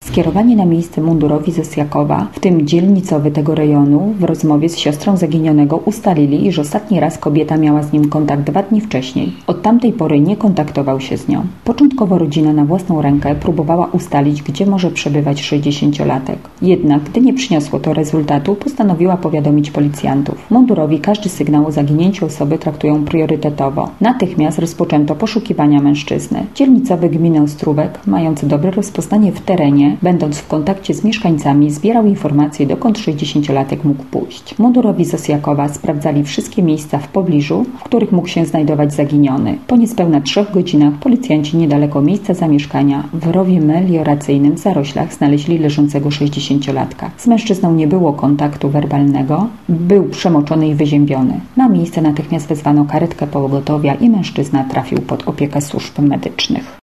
Skierowani na miejsce mundurowi z Osjakowa, w tym dzielnicowy tego rejonu, w rozmowie z siostrą zaginionego ustalili, iż ostatni raz kobieta miała z nim kontakt 2 dni wcześniej. Od tamtej pory nie kontaktował się z nią. Początkowo rodzina na własną rękę próbowała ustalić, gdzie może przebywać 60-latek. Jednak, gdy nie przyniosło to rezultatu, postanowiła powiadomić policjantów. Mundurowi każdy sygnał o zaginięciu osoby traktują priorytetowo. Natychmiast rozpoczęto poszukiwania mężczyzny. Dzielnicowy gminy Ostrówek, mający dobre rozpoznanie w terenie, będąc w kontakcie z mieszkańcami, zbierał informacje, dokąd 60-latek mógł pójść. Mundurowi z Osjakowa sprawdzali wszystkie miejsca w pobliżu, w których mógł się znajdować zaginiony. Po niespełna 3 godzinach policjanci niedaleko miejsca zamieszkania w rowie melioracyjnym w zaroślach znaleźli leżącego 60-latka. Z mężczyzną nie było kontaktu werbalnego, był przemoczony i wyziębiony. Na miejsce natychmiast wezwano karetkę pogotowia i mężczyzna trafił pod opiekę służb medycznych.